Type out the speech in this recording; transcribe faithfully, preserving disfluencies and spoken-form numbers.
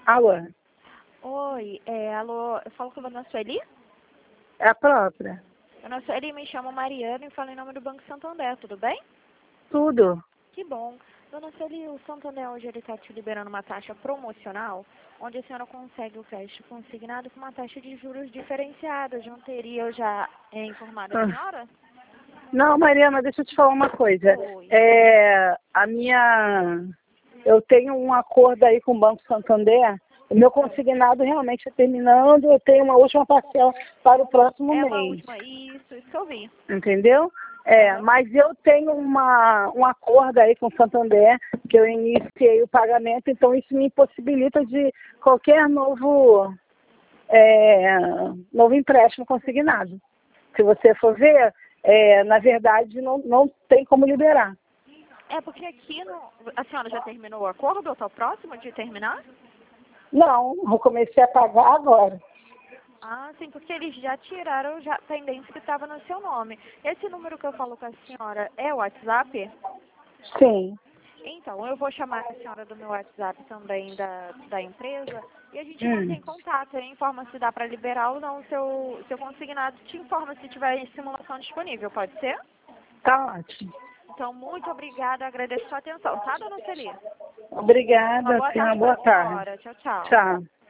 Alô? Oi, é, alô, eu falo com a dona Sueli? É a própria. Dona Sueli, me chamo Mariana e falo em nome do Banco Santander, tudo bem? Tudo. Que bom. Dona Sueli, o Santander hoje ele está te liberando uma taxa promocional, onde a senhora consegue o crédito consignado com uma taxa de juros diferenciada. Já não teria eu já é, informado a Ah. senhora? Não, Mariana, deixa eu te falar uma coisa. Oi. É, a minha... Eu tenho um acordo aí com o Banco Santander. O meu consignado realmente está terminando. Eu tenho uma última parcela para o próximo É mês. uma última, isso, isso que eu vi. Entendeu? É, mas eu tenho uma, um acordo aí com o Santander, que eu iniciei o pagamento, então isso me impossibilita de qualquer novo, é, novo empréstimo consignado. Se você for ver, é, na verdade não, não tem como liberar. É porque aqui no, a senhora já terminou o acordo ou está próximo de terminar? Não, eu comecei a pagar agora. Ah, sim, porque eles já tiraram já a pendência que estava no seu nome. Esse número que eu falo com a senhora é o WhatsApp? Sim. Então, eu vou chamar a senhora do meu WhatsApp também da, da empresa e a gente Hum. mantém contato. Aí informa se dá para liberar ou não o seu, seu consignado. Te informa se tiver simulação disponível, pode ser? Tá ótimo. Então, muito obrigada, agradeço a sua atenção, tá, dona Celia? Uma Obrigada, boa tenha uma tarde para boa a tarde. senhora. Tchau, tchau. Tchau.